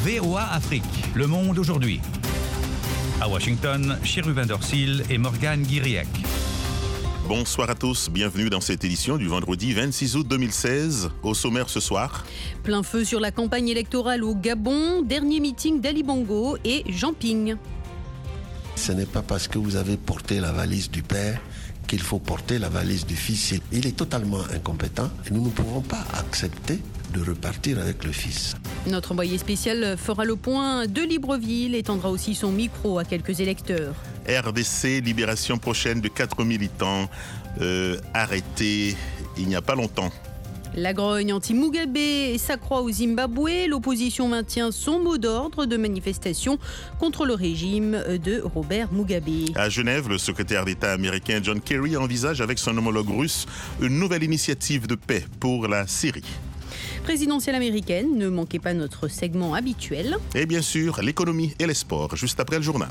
VOA Afrique, le monde aujourd'hui. À Washington, Chérubin Dorsil et Morgane Guiriec. Bonsoir à tous, bienvenue dans cette édition du vendredi 26 août 2016. Au sommaire ce soir. Plein feu sur la campagne électorale au Gabon, dernier meeting d'Ali Bongo et Jean Ping. Ce n'est pas parce que vous avez porté la valise du père qu'il faut porter la valise du fils. Il est totalement incompétent et nous ne pouvons pas accepter de repartir avec le fils. Notre envoyé spécial fera le point de Libreville et tendra aussi son micro à quelques électeurs. RDC, libération prochaine de 4 militants arrêtés il n'y a pas longtemps. La grogne anti-Mugabe s'accroît au Zimbabwe. L'opposition maintient son mot d'ordre de manifestation contre le régime de Robert Mugabe. À Genève, le secrétaire d'État américain John Kerry envisage avec son homologue russe une nouvelle initiative de paix pour la Syrie. Présidentielle américaine, ne manquez pas notre segment habituel. Et bien sûr, l'économie et les sports, juste après le journal.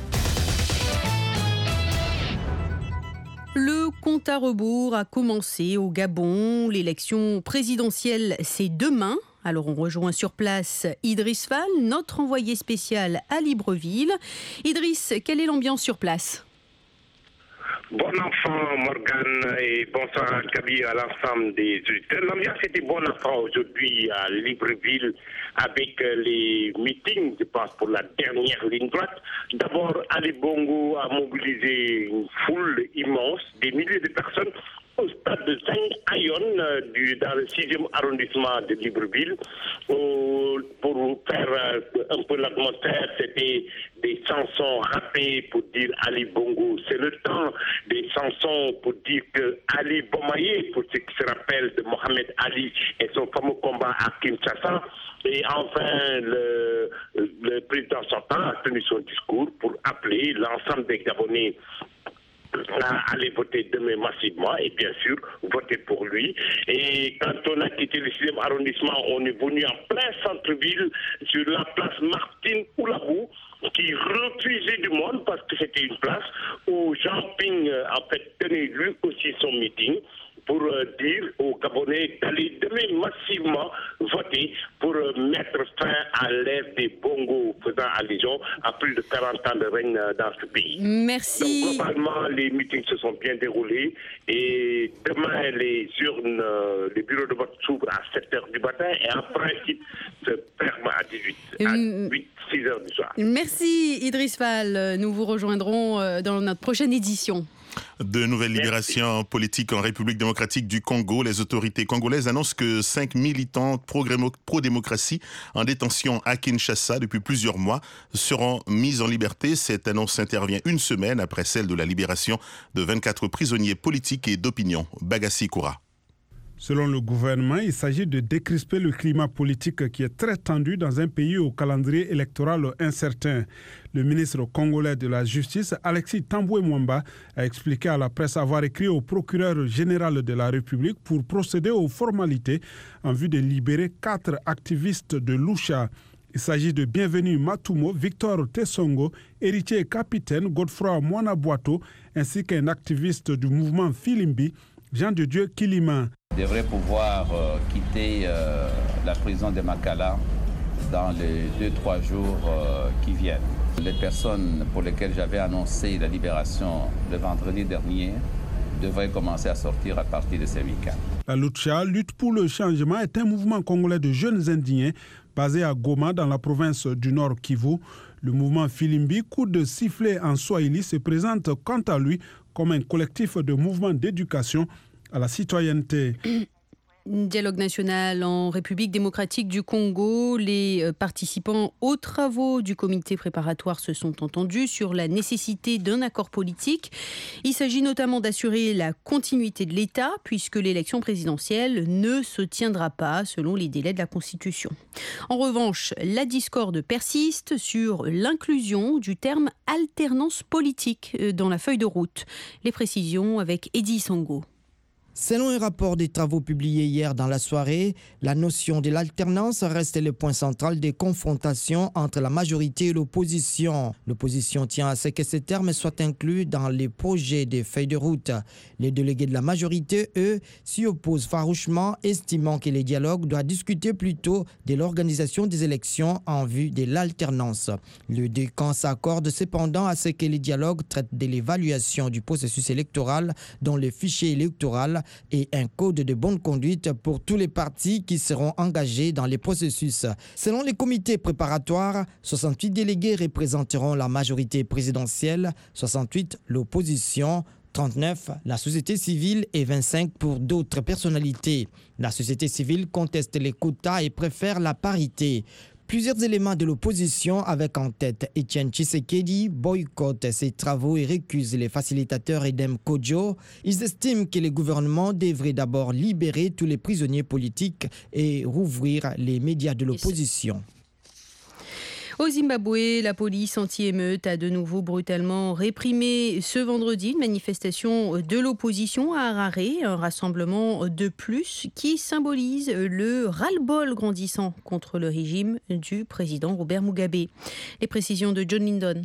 Le compte à rebours a commencé au Gabon. L'élection présidentielle, c'est demain. Alors on rejoint sur place Idriss Fall, notre envoyé spécial à Libreville. Idriss, quelle est l'ambiance sur place ? Bon enfant, Morgane, et bonsoir Kaby à l'ensemble des auditeurs. L'ambiance était bon enfant aujourd'hui à Libreville avec les meetings, je pense, pour la dernière ligne droite. D'abord, Ali Bongo a mobilisé une foule immense, des milliers de personnes au stade de Saint-Ayon, dans le 6e arrondissement de Libreville. Pour faire un peu l'atmosphère, c'était des chansons rappées pour dire Ali Bongo. C'est le temps des chansons pour dire que Ali Bomaye, pour ceux qui se rappellent de Mohamed Ali et son fameux combat à Kinshasa. Et enfin, le président sortant a tenu son discours pour appeler l'ensemble des Gabonais à aller voter demain massivement et bien sûr voter pour lui. Et quand on a quitté le 6e arrondissement, on est venu en plein centre-ville sur la place Martine Oulabou qui refusait du monde parce que c'était une place où Jean Ping en fait tenait lui aussi son meeting pour dire aux Gabonais d'aller demain massivement voter pour mettre fin à l'ère des bongos, faisant allusion à plus de 40 ans de règne dans ce pays. Merci. Donc, globalement, les meetings se sont bien déroulés et demain, les urnes, les bureaux de vote s'ouvrent à 7h du matin et en principe se ferment à 6h du soir. Merci Idriss Fall. Nous vous rejoindrons dans notre prochaine édition. De nouvelles libérations politiques en République démocratique du Congo. Les autorités congolaises annoncent que 5 militants pro-démocratie en détention à Kinshasa depuis plusieurs mois seront mis en liberté. Cette annonce intervient une semaine après celle de la libération de 24 prisonniers politiques et d'opinion. Bagassi Koura. Selon le gouvernement, il s'agit de décrisper le climat politique qui est très tendu dans un pays au calendrier électoral incertain. Le ministre congolais de la Justice, Alexis Tamboué Mwamba, a expliqué à la presse avoir écrit au procureur général de la République pour procéder aux formalités en vue de libérer 4 activistes de Lucha. Il s'agit de Bienvenu Matumo, Victor Tessongo, héritier et capitaine Godefroy Mwanabwato, ainsi qu'un activiste du mouvement Filimbi, Jean de Dieu Kilima. Devrait pouvoir quitter la prison de Makala dans les 2-3 jours qui viennent. Les personnes pour lesquelles j'avais annoncé la libération le vendredi dernier devraient commencer à sortir à partir de ces week-ends. La Lucha, lutte pour le changement, est un mouvement congolais de jeunes indiens basé à Goma dans la province du Nord Kivu. Le mouvement Filimbi, coup de sifflet en Swahili, se présente quant à lui comme un collectif de mouvements d'éducation à la citoyenneté. Dialogue national en République démocratique du Congo. Les participants aux travaux du comité préparatoire se sont entendus sur la nécessité d'un accord politique. Il s'agit notamment d'assurer la continuité de l'État puisque l'élection présidentielle ne se tiendra pas selon les délais de la Constitution. En revanche, la discorde persiste sur l'inclusion du terme alternance politique dans la feuille de route. Les précisions avec Eddy Sango. Selon un rapport des travaux publié hier dans la soirée, la notion de l'alternance reste le point central des confrontations entre la majorité et l'opposition. L'opposition tient à ce que ces termes soient inclus dans les projets des feuilles de route. Les délégués de la majorité, eux, s'y opposent farouchement, estimant que les dialogues doivent discuter plutôt de l'organisation des élections en vue de l'alternance. Les deux camps s'accordent cependant à ce que les dialogues traitent de l'évaluation du processus électoral dont le fichier électoral et un code de bonne conduite pour tous les partis qui seront engagés dans les processus. Selon les comités préparatoires, 68 délégués représenteront la majorité présidentielle, 68 l'opposition, 39 la société civile et 25 pour d'autres personnalités. La société civile conteste les quotas et préfère la parité. Plusieurs éléments de l'opposition, avec en tête Etienne Tshisekedi, boycottent ces travaux et récusent les facilitateurs Edem Kodjo. Ils estiment que le gouvernement devrait d'abord libérer tous les prisonniers politiques et rouvrir les médias de l'opposition. Au Zimbabwe, la police anti-émeute a de nouveau brutalement réprimé ce vendredi une manifestation de l'opposition à Harare, un rassemblement de plus qui symbolise le ras-le-bol grandissant contre le régime du président Robert Mugabe. Les précisions de John Lindon.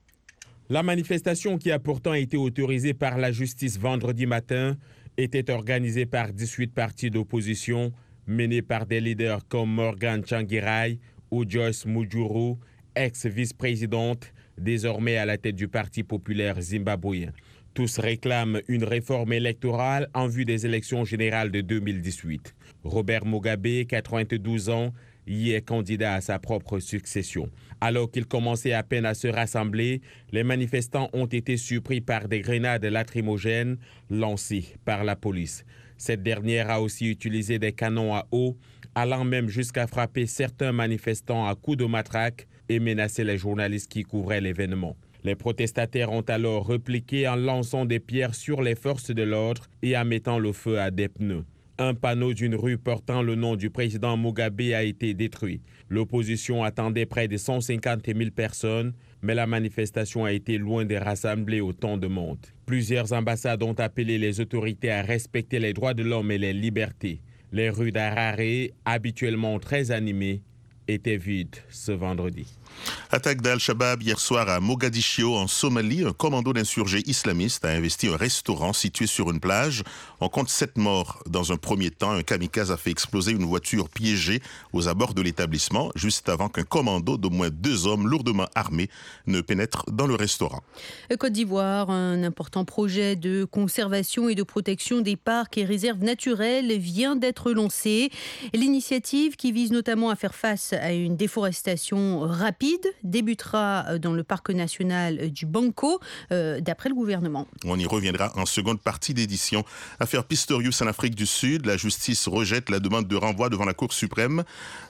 La manifestation, qui a pourtant été autorisée par la justice vendredi matin, était organisée par 18 partis d'opposition menés par des leaders comme Morgan Tsvangirai ou Joyce Mujuru, ex-vice-présidente, désormais à la tête du Parti populaire zimbabwéen. Tous réclament une réforme électorale en vue des élections générales de 2018. Robert Mugabe, 92 ans, y est candidat à sa propre succession. Alors qu'il commençait à peine à se rassembler, les manifestants ont été surpris par des grenades lacrymogènes lancées par la police. Cette dernière a aussi utilisé des canons à eau, allant même jusqu'à frapper certains manifestants à coups de matraque et menacer les journalistes qui couvraient l'événement. Les protestataires ont alors répliqué en lançant des pierres sur les forces de l'ordre et en mettant le feu à des pneus. Un panneau d'une rue portant le nom du président Mugabe a été détruit. L'opposition attendait près de 150 000 personnes, mais la manifestation a été loin de rassembler autant de monde. Plusieurs ambassades ont appelé les autorités à respecter les droits de l'homme et les libertés. Les rues d'Harare, habituellement très animées, étaient vides ce vendredi. Attaque d'Al-Shabaab hier soir à Mogadiscio en Somalie. Un commando d'insurgés islamistes a investi un restaurant situé sur une plage. On compte 7 morts dans un premier temps. Un kamikaze a fait exploser une voiture piégée aux abords de l'établissement, juste avant qu'un commando d'au moins 2 hommes lourdement armés ne pénètre dans le restaurant. Côte d'Ivoire, un important projet de conservation et de protection des parcs et réserves naturelles vient d'être lancé. L'initiative, qui vise notamment à faire face à une déforestation rapide, débutera dans le parc national du Banco, d'après le gouvernement. On y reviendra en seconde partie d'édition. Affaire Pistorius en Afrique du Sud. La justice rejette la demande de renvoi devant la Cour suprême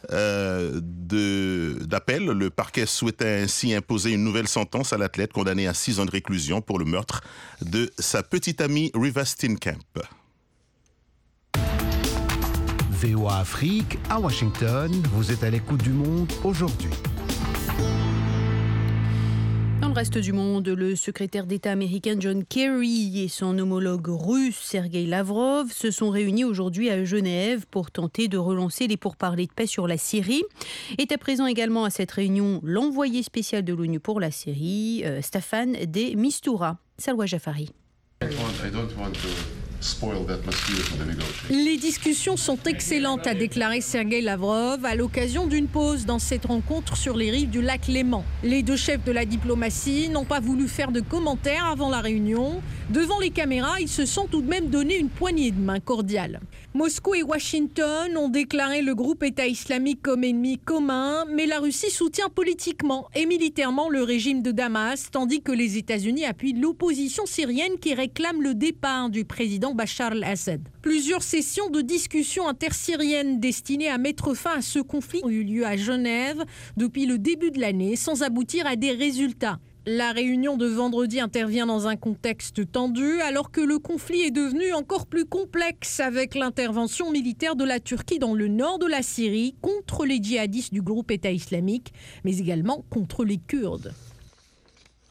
d'appel. Le parquet souhaitait ainsi imposer une nouvelle sentence à l'athlète condamné à 6 ans de réclusion pour le meurtre de sa petite amie Riva Steenkamp. VOA Afrique, à Washington, vous êtes à l'écoute du monde aujourd'hui. Dans le reste du monde, le secrétaire d'État américain John Kerry et son homologue russe Sergueï Lavrov se sont réunis aujourd'hui à Genève pour tenter de relancer les pourparlers de paix sur la Syrie. Était présent également à cette réunion l'envoyé spécial de l'ONU pour la Syrie, Staffan de Mistura. Salwa Jafari. Les discussions sont excellentes, a déclaré Sergueï Lavrov à l'occasion d'une pause dans cette rencontre sur les rives du lac Léman. Les deux chefs de la diplomatie n'ont pas voulu faire de commentaires avant la réunion. Devant les caméras, ils se sont tout de même donné une poignée de main cordiale. Moscou et Washington ont déclaré le groupe État islamique comme ennemi commun, mais la Russie soutient politiquement et militairement le régime de Damas, tandis que les États-Unis appuient l'opposition syrienne qui réclame le départ du président Bachar al-Assad. Plusieurs sessions de discussions intersyriennes destinées à mettre fin à ce conflit ont eu lieu à Genève depuis le début de l'année sans aboutir à des résultats. La réunion de vendredi intervient dans un contexte tendu alors que le conflit est devenu encore plus complexe avec l'intervention militaire de la Turquie dans le nord de la Syrie contre les djihadistes du groupe État islamique, mais également contre les Kurdes.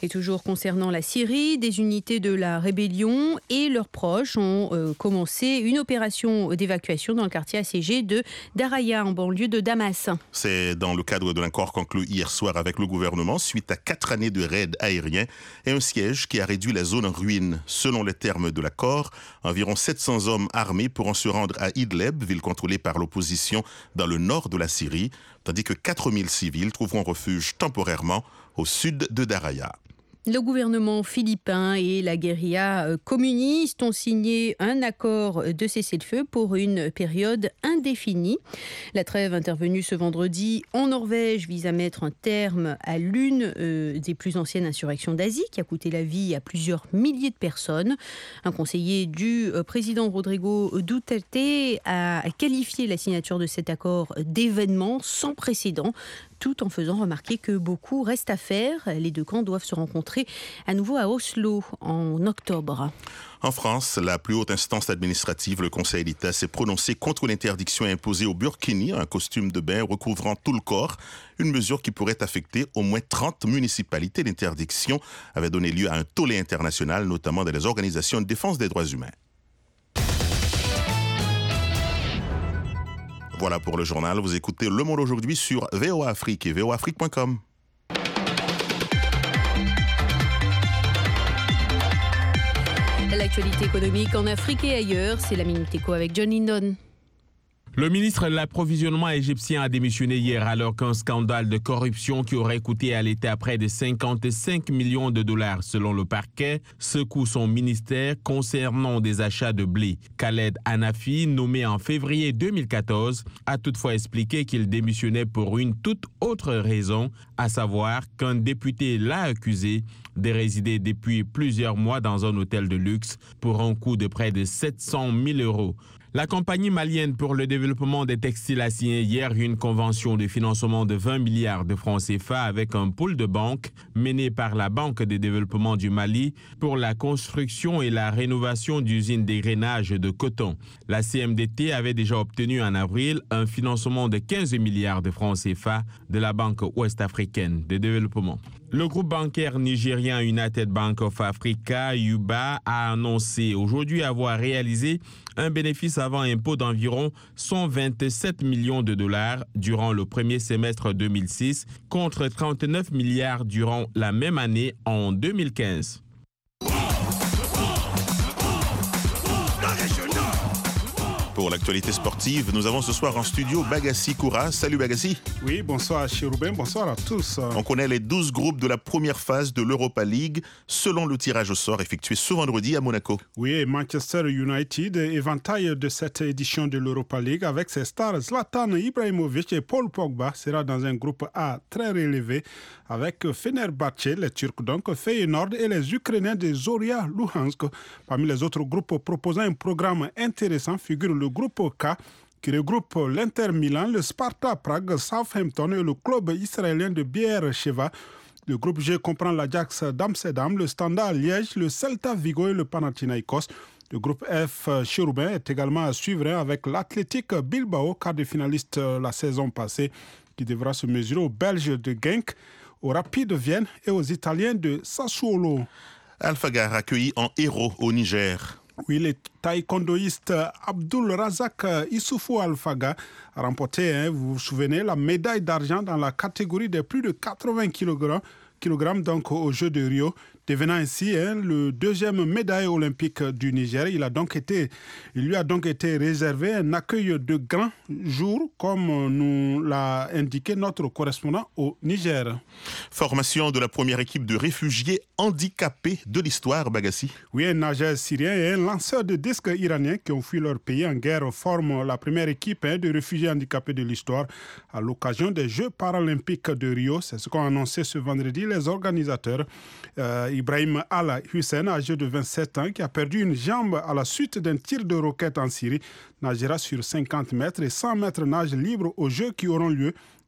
Et toujours concernant la Syrie, des unités de la rébellion et leurs proches ont commencé une opération d'évacuation dans le quartier assiégé de Daraya, en banlieue de Damas. C'est dans le cadre de l'accord conclu hier soir avec le gouvernement suite à 4 années de raids aériens et un siège qui a réduit la zone en ruine. Selon les termes de l'accord, environ 700 hommes armés pourront se rendre à Idlib, ville contrôlée par l'opposition dans le nord de la Syrie, tandis que 4000 civils trouveront refuge temporairement au sud de Daraya. Le gouvernement philippin et la guérilla communiste ont signé un accord de cessez-le-feu pour une période indéfinie. La trêve intervenue ce vendredi en Norvège vise à mettre un terme à l'une des plus anciennes insurrections d'Asie qui a coûté la vie à plusieurs milliers de personnes. Un conseiller du président Rodrigo Duterte a qualifié la signature de cet accord d'événement sans précédent, tout en faisant remarquer que beaucoup reste à faire. Les deux camps doivent se rencontrer à nouveau à Oslo en octobre. En France, la plus haute instance administrative, le Conseil d'État, s'est prononcé contre l'interdiction imposée au burkini, un costume de bain recouvrant tout le corps, une mesure qui pourrait affecter au moins 30 municipalités. L'interdiction avait donné lieu à un tollé international, notamment dans les organisations de défense des droits humains. Voilà pour le journal. Vous écoutez Le Monde aujourd'hui sur VOA Afrique et voaafrique.com. L'actualité économique en Afrique et ailleurs, c'est la Minute Éco avec John Lindon. Le ministre de l'approvisionnement égyptien a démissionné hier alors qu'un scandale de corruption qui aurait coûté à l'État près de 55 millions de dollars selon le parquet secoue son ministère concernant des achats de blé. Khaled Hanafi, nommé en février 2014, a toutefois expliqué qu'il démissionnait pour une toute autre raison, à savoir qu'un député l'a accusé de résider depuis plusieurs mois dans un hôtel de luxe pour un coût de près de 700 000 euros. La compagnie malienne pour le développement des textiles a signé hier une convention de financement de 20 milliards de francs CFA avec un pool de banques mené par la Banque de développement du Mali pour la construction et la rénovation d'usines d'égrainage de coton. La CMDT avait déjà obtenu en avril un financement de 15 milliards de francs CFA de la Banque ouest-africaine de développement. Le groupe bancaire nigérien United Bank of Africa, UBA, a annoncé aujourd'hui avoir réalisé un bénéfice avant impôt d'environ 127 millions de dollars durant le premier semestre 2006 contre 39 milliards durant la même année en 2015. Pour l'actualité sportive, nous avons ce soir en studio Bagassi Koura. Salut Bagassi. Oui, bonsoir Chérubin, bonsoir à tous. On connaît les 12 groupes de la première phase de l'Europa League selon le tirage au sort effectué ce vendredi à Monaco. Oui, Manchester United, éventail de cette édition de l'Europa League avec ses stars Zlatan Ibrahimovic et Paul Pogba sera dans un groupe A très relevé avec Fenerbahçe, les Turcs donc, Feyenoord et les Ukrainiens de Zorya Luhansk. Parmi les autres groupes proposant un programme intéressant figure le groupe K qui regroupe l'Inter Milan, le Sparta Prague, Southampton et le club israélien de Beersheva. Le groupe G comprend l'Ajax d'Amsterdam, le Standard Liège, le Celta Vigo et le Panathinaikos. Le groupe F, Chérubin, est également à suivre avec l'Athletic Bilbao, quart de finaliste la saison passée, qui devra se mesurer aux Belges de Genk, aux Rapid de Vienne et aux Italiens de Sassuolo. Alphagar accueilli en héros au Niger. Oui, le taekwondoïste Abdul Razak Issoufou Alphaga a remporté, vous vous souvenez, la médaille d'argent dans la catégorie des plus de 80 kg donc aux Jeux de Rio, devenant ainsi le deuxième médaille olympique du Niger. Il lui a donc été réservé un accueil de grand jour, comme nous l'a indiqué notre correspondant au Niger. Formation de la première équipe de réfugiés handicapés de l'histoire, Bagassi. Oui, un nageur syrien et un lanceur de disques iranien qui ont fui leur pays en guerre forment la première équipe de réfugiés handicapés de l'histoire à l'occasion des Jeux paralympiques de Rio. C'est ce qu'ont annoncé ce vendredi les organisateurs. Ibrahim Al-Hussein, âgé de 27 ans, qui a perdu une jambe à la suite d'un tir de roquette en Syrie, nagera sur 50 mètres et 100 mètres nage libre aux Jeux qui auront lieu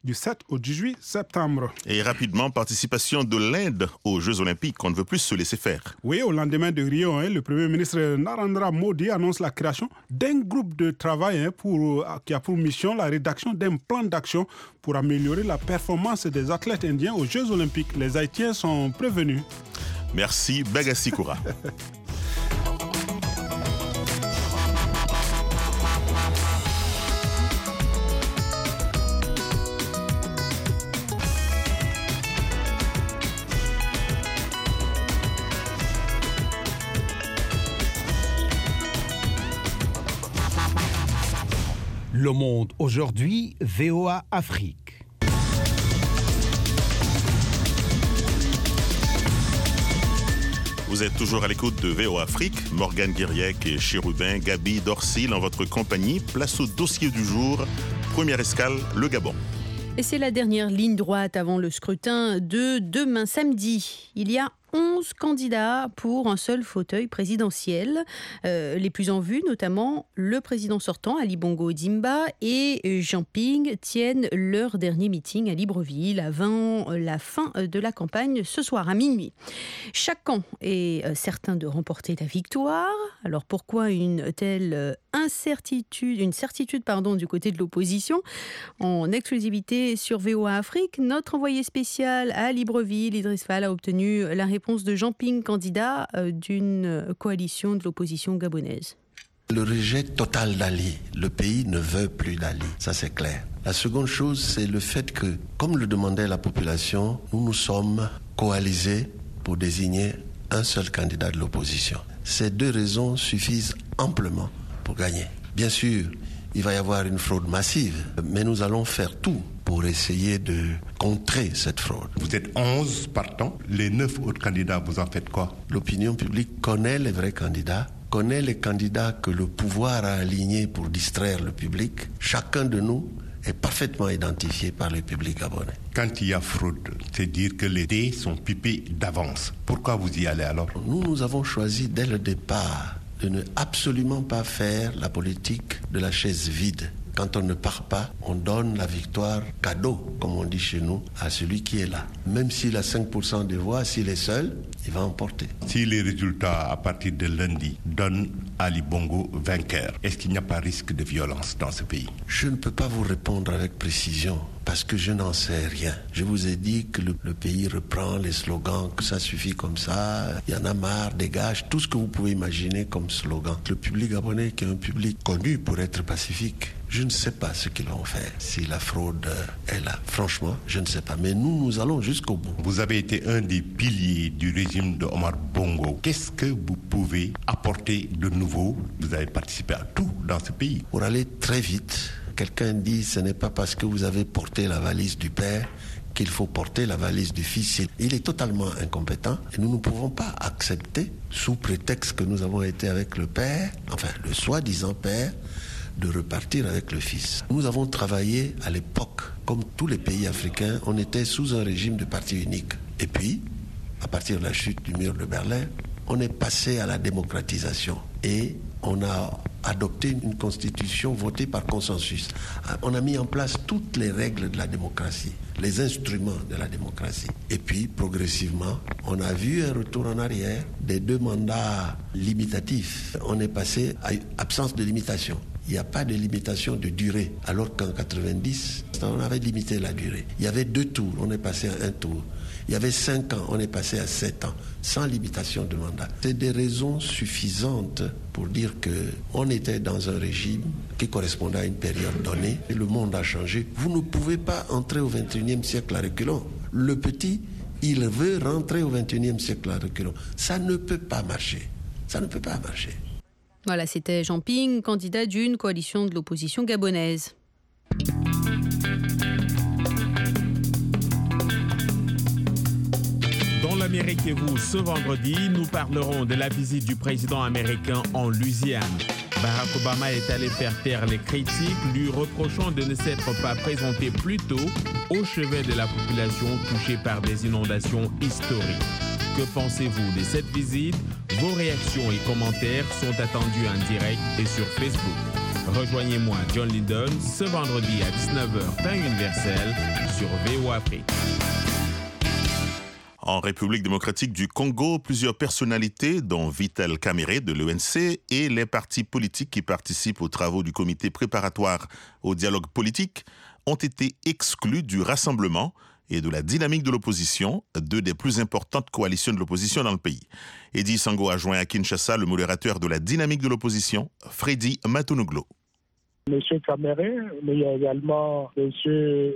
du 7 au 18 septembre. Et rapidement, participation de l'Inde aux Jeux Olympiques. On ne veut plus se laisser faire. Oui, au lendemain de Rio, le Premier ministre Narendra Modi annonce la création d'un groupe de travail qui a pour mission la rédaction d'un plan d'action pour améliorer la performance des athlètes indiens aux Jeux Olympiques. Les Haïtiens sont prévenus. Merci, Bagassi Koura. Le Monde aujourd'hui, VOA Afrique. Vous êtes toujours à l'écoute de VOA Afrique. Morgane Guiriec et Chérubin Gabi Dorsil en votre compagnie. Place au dossier du jour. Première escale, le Gabon. Et c'est la dernière ligne droite avant le scrutin de demain samedi. Il y a 11 candidats pour un seul fauteuil présidentiel. Les plus en vue, notamment le président sortant, Ali Bongo Ondimba, et Jean Ping tiennent leur dernier meeting à Libreville avant la fin de la campagne ce soir à minuit. Chaque camp est certain de remporter la victoire. Alors pourquoi une telle certitude du côté de l'opposition? En exclusivité sur VOA Afrique, notre envoyé spécial à Libreville, Idriss Fall, a obtenu la réponse de Jean Ping, candidat d'une coalition de l'opposition gabonaise. Le rejet total d'Ali. Le pays ne veut plus d'Ali, ça c'est clair. La seconde chose, c'est le fait que, comme le demandait la population, nous sommes coalisés pour désigner un seul candidat de l'opposition. Ces deux raisons suffisent amplement pour gagner. Bien sûr, il va y avoir une fraude massive, mais nous allons faire tout pour essayer de contrer cette fraude. Vous êtes 11 partants, les 9 autres candidats, vous en faites quoi? L'opinion publique connaît les vrais candidats, connaît les candidats que le pouvoir a alignés pour distraire le public. Chacun de nous est parfaitement identifié par le public gabonais. Quand il y a fraude, c'est dire que les dés sont pipés d'avance. Pourquoi vous y allez alors? Nous avons choisi dès le départ de ne absolument pas faire la politique de la chaise vide. Quand on ne part pas, on donne la victoire cadeau, comme on dit chez nous, à celui qui est là. Même s'il a 5% des voix, s'il est seul, il va emporter. Si les résultats à partir de lundi donnent Ali Bongo vainqueur, est-ce qu'il n'y a pas risque de violence dans ce pays? Je ne peux pas vous répondre avec précision parce que je n'en sais rien. Je vous ai dit que le pays reprend les slogans, que ça suffit comme ça, il y en a marre, dégage, tout ce que vous pouvez imaginer comme slogan. Le public gabonais, qui est un public connu pour être pacifique, je ne sais pas ce qu'ils vont faire. Si la fraude est là, franchement, je ne sais pas. Mais nous allons jusqu'au bout. Vous avez été un des piliers du régime de Omar Bongo. Qu'est-ce que vous pouvez apporter de nouveau? Vous avez participé à tout dans ce pays. Pour aller très vite, quelqu'un dit ce n'est pas parce que vous avez porté la valise du père qu'il faut porter la valise du fils. Il est totalement incompétent et nous ne pouvons pas accepter, sous prétexte que nous avons été avec le père, enfin le soi-disant père, de repartir avec le fils. Nous avons travaillé à l'époque, comme tous les pays africains, on était sous un régime de parti unique. Et puis, à partir de la chute du mur de Berlin, on est passé à la démocratisation et on a adopté une constitution votée par consensus. On a mis en place toutes les règles de la démocratie, les instruments de la démocratie. Et puis, progressivement, on a vu un retour en arrière des 2 mandats limitatifs. On est passé à absence de limitation. Il n'y a pas de limitation de durée, alors qu'en 90, on avait limité la durée. Il y avait 2 tours, on est passé à 1 tour. Il y avait 5 ans, on est passé à 7 ans, sans limitation de mandat. C'est des raisons suffisantes pour dire qu'on était dans un régime qui correspondait à une période donnée. Et le monde a changé. Vous ne pouvez pas entrer au XXIe siècle à reculons. Le petit, il veut rentrer au XXIe siècle à reculons. Ça ne peut pas marcher. Ça ne peut pas marcher. Voilà, c'était Jean Ping, candidat d'une coalition de l'opposition gabonaise. Dans l'Amérique et vous, ce vendredi, nous parlerons de la visite du président américain en Louisiane. Barack Obama est allé faire taire les critiques, lui reprochant de ne s'être pas présenté plus tôt au chevet de la population touchée par des inondations historiques. Que pensez-vous de cette visite? Vos réactions et commentaires sont attendus en direct et sur Facebook. Rejoignez-moi, John Lydon, ce vendredi à 19h, temps universel, sur VOA Afrique. En République démocratique du Congo, plusieurs personnalités, dont Vital Kamerhe de l'ENC et les partis politiques qui participent aux travaux du comité préparatoire au dialogue politique, ont été exclus du rassemblement et de la dynamique de l'opposition, deux des plus importantes coalitions de l'opposition dans le pays. Eddy Sango a joint à Kinshasa le modérateur de la dynamique de l'opposition, Freddy Matunuglo. Monsieur Kamerhe, mais il y a également Monsieur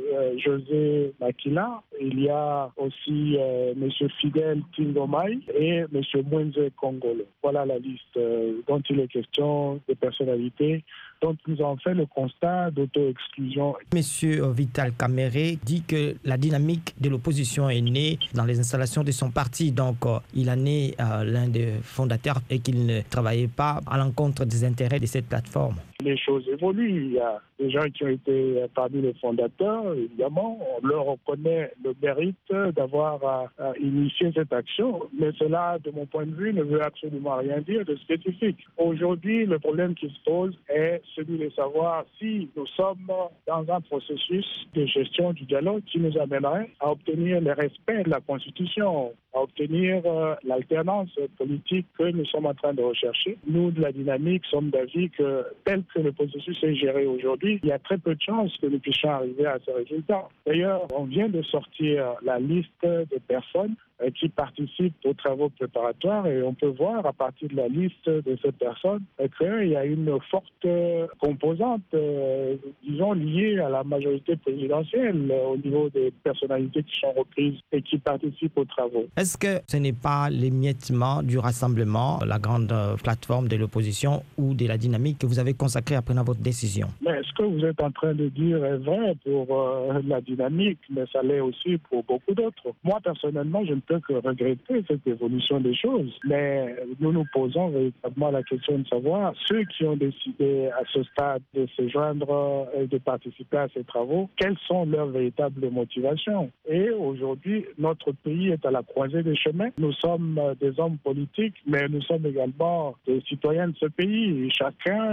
José Makila, il y a aussi Monsieur Fidel Tingomai et Monsieur Mwenze Kongolo. Voilà la liste dont il est question de personnalités dont nous avons fait le constat d'auto-exclusion. Monsieur Vital Kamerhe dit que la dynamique de l'opposition est née dans les installations de son parti. Donc, il en est l'un des fondateurs et qu'il ne travaillait pas à l'encontre des intérêts de cette plateforme. Les choses évoluent. Il y a des gens qui ont été parmi les fondateurs, évidemment. On leur reconnaît le mérite d'avoir initié cette action. Mais cela, de mon point de vue, ne veut absolument rien dire de spécifique. Aujourd'hui, le problème qui se pose est celui de savoir si nous sommes dans un processus de gestion du dialogue qui nous amènerait à obtenir le respect de la Constitution, à obtenir l'alternance politique que nous sommes en train de rechercher. Nous, de la dynamique, sommes d'avis que tel que le processus est géré aujourd'hui, il y a très peu de chances que nous puissions arriver à ce résultat. D'ailleurs, on vient de sortir la liste des personnes qui participent aux travaux préparatoires et on peut voir à partir de la liste de ces personnes qu'il y a une forte composante, disons, liée à la majorité présidentielle au niveau des personnalités qui sont reprises et qui participent aux travaux. Est-ce que ce n'est pas l'émiettement du rassemblement, la grande plateforme de l'opposition ou de la dynamique que vous avez consacrée après votre décision? Mais ce que vous êtes en train de dire est vrai pour la dynamique, mais ça l'est aussi pour beaucoup d'autres. Moi, personnellement, je ne peux que regretter cette évolution des choses, mais nous nous posons véritablement la question de savoir ceux qui ont décidé à ce stade de se joindre et de participer à ces travaux, quelles sont leurs véritables motivations. Et aujourd'hui, notre pays est à la croisée des chemins. Nous sommes des hommes politiques, mais nous sommes également des citoyens de ce pays. Chacun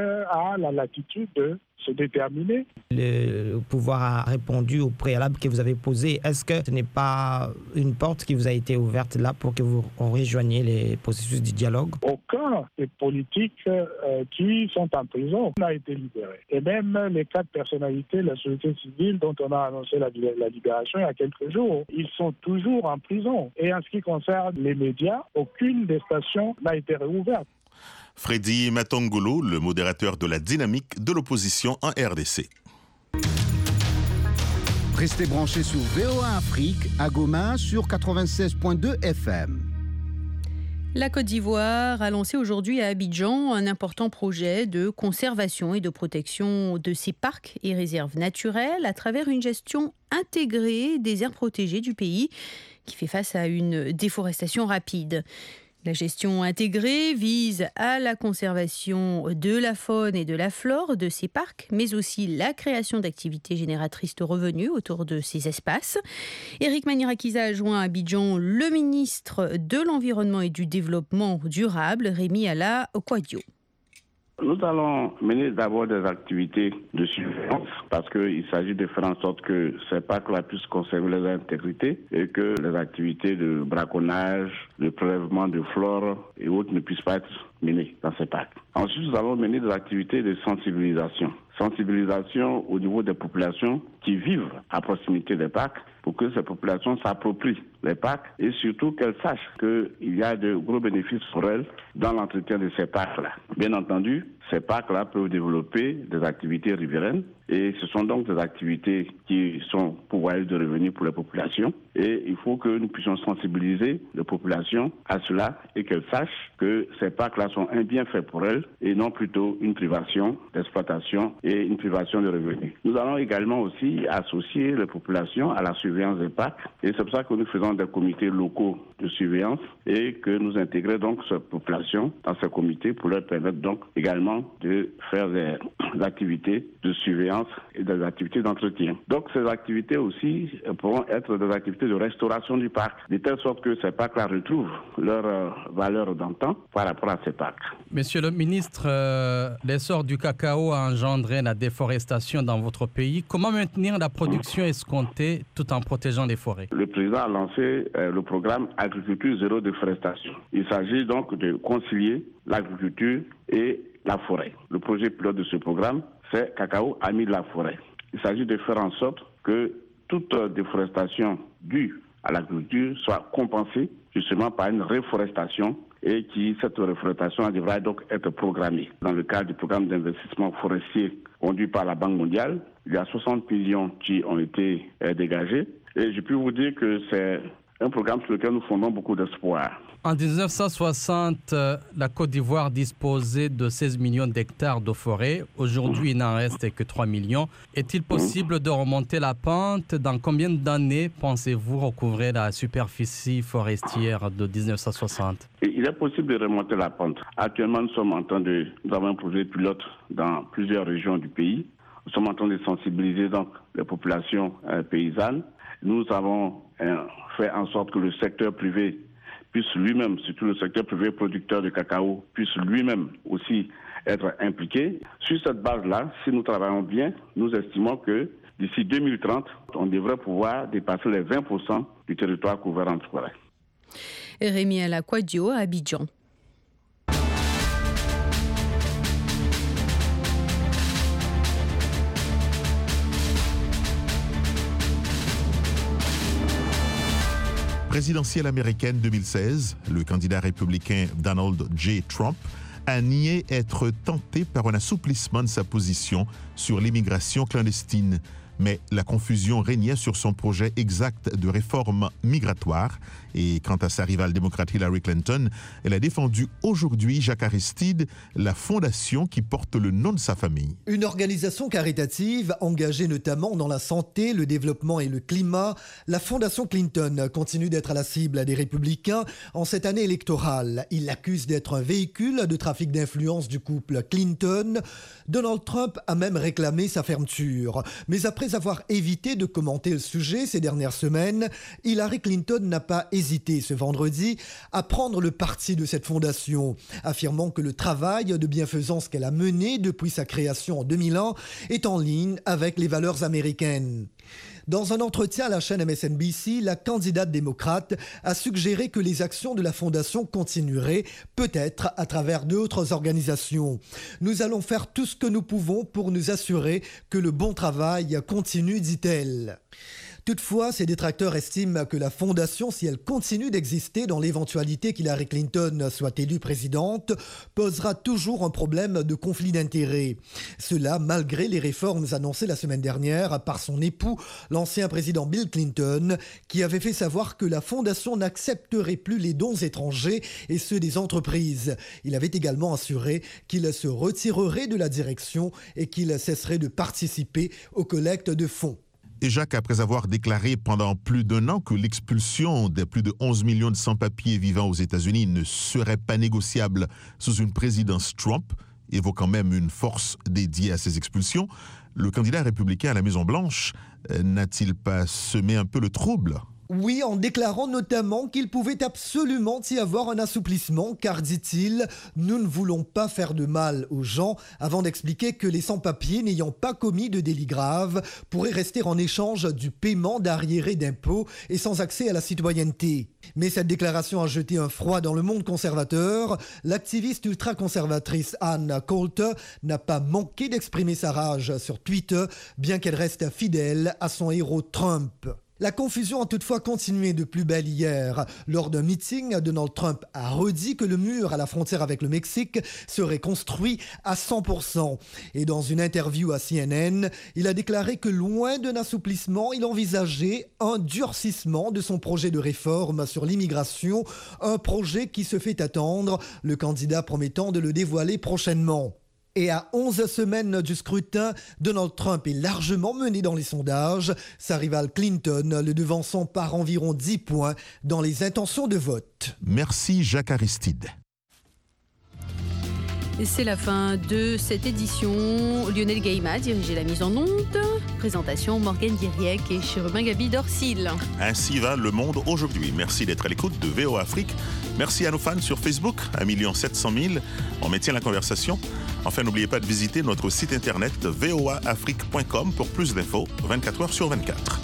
a la latitude de se déterminer. Le pouvoir a répondu au préalable que vous avez posé. Est-ce que ce n'est pas une porte qui vous a été ouverte là pour que vous rejoigniez les processus du dialogue? Aucun des politiques qui sont en prison n'a été libéré. Et même les 4 personnalités de la société civile dont on a annoncé la libération il y a quelques jours, ils sont toujours en prison. Et en ce qui concerne les médias, aucune des stations n'a été réouverte. Freddy Matongolo, le modérateur de la dynamique de l'opposition en RDC. Restez branchés sur VOA Afrique à Goma sur 96.2 FM. La Côte d'Ivoire a lancé aujourd'hui à Abidjan un important projet de conservation et de protection de ses parcs et réserves naturelles à travers une gestion intégrée des aires protégées du pays qui fait face à une déforestation rapide. La gestion intégrée vise à la conservation de la faune et de la flore de ces parcs, mais aussi la création d'activités génératrices de revenus autour de ces espaces. Éric Manirakiza a joint à Abidjan le ministre de l'Environnement et du Développement durable, Rémi Alla Okwadio. Nous allons mener d'abord des activités de surveillance parce qu'il s'agit de faire en sorte que ces parcs-là puissent conserver leur intégrité et que les activités de braconnage, de prélèvement de flore et autres ne puissent pas être menées dans ces parcs. Ensuite, nous allons mener des activités de sensibilisation. Sensibilisation au niveau des populations qui vivent à proximité des parcs pour que ces populations s'approprient les parcs et surtout qu'elles sachent qu'il y a de gros bénéfices pour elles dans l'entretien de ces parcs-là. Bien entendu, ces parcs-là peuvent développer des activités riveraines et ce sont donc des activités qui sont pourvoyeuses de revenus pour les populations et il faut que nous puissions sensibiliser les populations à cela et qu'elles sachent que ces parcs-là sont un bienfait pour elles et non plutôt une privation d'exploitation et une privation de revenus. Nous allons également aussi associer les populations à la surveillance des parcs et c'est pour ça que nous faisons des comités locaux de surveillance et que nous intégrons donc ces populations dans ces comités pour leur permettre donc également de faire des activités de surveillance et des activités d'entretien. Donc ces activités aussi pourront être des activités de restauration du parc, de telle sorte que ces parcs-là retrouvent leur valeur d'antan par rapport à ces parcs. Monsieur le ministre, l'essor du cacao a engendré la déforestation dans votre pays. Comment maintenir la production escomptée tout en protégeant les forêts? Le président a lancé le programme Agriculture zéro déforestation. Il s'agit donc de concilier l'agriculture et la forêt. Le projet pilote de ce programme, c'est Cacao Ami de la forêt. Il s'agit de faire en sorte que toute déforestation due à l'agriculture soit compensée justement par une reforestation et cette reforestation devra donc être programmée. Dans le cadre du programme d'investissement forestier conduit par la Banque mondiale, il y a 60 millions qui ont été dégagés et je peux vous dire que c'est un programme sur lequel nous fondons beaucoup d'espoir. En 1960, la Côte d'Ivoire disposait de 16 millions d'hectares de forêt. Aujourd'hui, il n'en reste que 3 millions. Est-il possible de remonter la pente? Dans combien d'années pensez-vous recouvrer la superficie forestière de 1960? Il est possible de remonter la pente. Actuellement, nous avons un projet pilote dans plusieurs régions du pays. Nous sommes en train de sensibiliser donc les populations paysannes. Nous avons fait en sorte que le secteur privé puisse lui-même, surtout le secteur privé producteur de cacao, puisse lui-même aussi être impliqué. Sur cette base-là, si nous travaillons bien, nous estimons que d'ici 2030, on devrait pouvoir dépasser les 20% du territoire couvert en forêt. Rémi Alakwadio à Abidjan. Présidentielle américaine 2016, le candidat républicain Donald J. Trump a nié être tenté par un assouplissement de sa position sur l'immigration clandestine. Mais la confusion régnait sur son projet exact de réforme migratoire. Et quant à sa rivale démocrate Hillary Clinton, elle a défendu aujourd'hui, Jacques Aristide, la fondation qui porte le nom de sa famille. Une organisation caritative engagée notamment dans la santé, le développement et le climat, la Fondation Clinton continue d'être à la cible des républicains en cette année électorale. Ils l'accusent d'être un véhicule de trafic d'influence du couple Clinton. Donald Trump a même réclamé sa fermeture. Mais après avoir évité de commenter le sujet ces dernières semaines, Hillary Clinton n'a pas hésité ce vendredi à prendre le parti de cette fondation, affirmant que le travail de bienfaisance qu'elle a mené depuis sa création en 2001 est en ligne avec les valeurs américaines. Dans un entretien à la chaîne MSNBC, la candidate démocrate a suggéré que les actions de la Fondation continueraient, peut-être à travers d'autres organisations. Nous allons faire tout ce que nous pouvons pour nous assurer que le bon travail continue, dit-elle. Toutefois, ses détracteurs estiment que la Fondation, si elle continue d'exister dans l'éventualité qu'Hillary Clinton soit élue présidente, posera toujours un problème de conflit d'intérêts. Cela malgré les réformes annoncées la semaine dernière par son époux, l'ancien président Bill Clinton, qui avait fait savoir que la Fondation n'accepterait plus les dons étrangers et ceux des entreprises. Il avait également assuré qu'il se retirerait de la direction et qu'il cesserait de participer aux collectes de fonds. Et Jacques, après avoir déclaré pendant plus d'un an que l'expulsion des plus de 11 millions de sans-papiers vivant aux États-Unis ne serait pas négociable sous une présidence Trump, évoquant même une force dédiée à ces expulsions, le candidat républicain à la Maison-Blanche n'a-t-il pas semé un peu le trouble ? Oui, en déclarant notamment qu'il pouvait absolument y avoir un assouplissement, car, dit-il, nous ne voulons pas faire de mal aux gens, avant d'expliquer que les sans-papiers n'ayant pas commis de délit grave pourraient rester en échange du paiement d'arriérés d'impôts et sans accès à la citoyenneté. Mais cette déclaration a jeté un froid dans le monde conservateur. L'activiste ultra-conservatrice Ann Coulter n'a pas manqué d'exprimer sa rage sur Twitter, bien qu'elle reste fidèle à son héros Trump. La confusion a toutefois continué de plus belle hier. Lors d'un meeting, Donald Trump a redit que le mur à la frontière avec le Mexique serait construit à 100%. Et dans une interview à CNN, il a déclaré que loin d'un assouplissement, il envisageait un durcissement de son projet de réforme sur l'immigration, un projet qui se fait attendre, le candidat promettant de le dévoiler prochainement. Et à 11 semaines du scrutin, Donald Trump est largement mené dans les sondages. Sa rivale Clinton le devançant par environ 10 points dans les intentions de vote. Merci Jacques Aristide. C'est la fin de cette édition. Lionel Gaïma dirigeait la mise en onde. Présentation Morgane Guiriec et Chérubin Gabi Dorsil. Ainsi va le monde aujourd'hui. Merci d'être à l'écoute de VOA Afrique. Merci à nos fans sur Facebook, 1 700 000. On maintient la conversation. Enfin, n'oubliez pas de visiter notre site internet voaafrique.com pour plus d'infos 24 heures sur 24.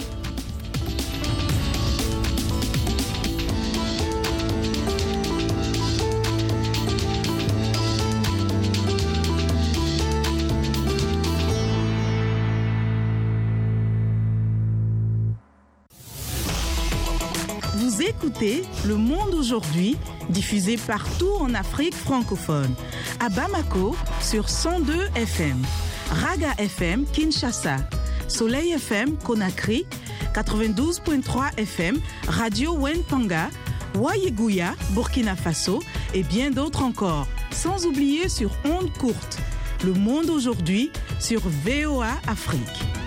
Vous écoutez Le Monde aujourd'hui, diffusé partout en Afrique francophone. À Bamako, sur 102 FM. Raga FM, Kinshasa. Soleil FM, Conakry. 92.3 FM, Radio Wenpanga. Wayeguya, Burkina Faso. Et bien d'autres encore. Sans oublier sur ondes courtes. Le Monde aujourd'hui, sur VOA Afrique.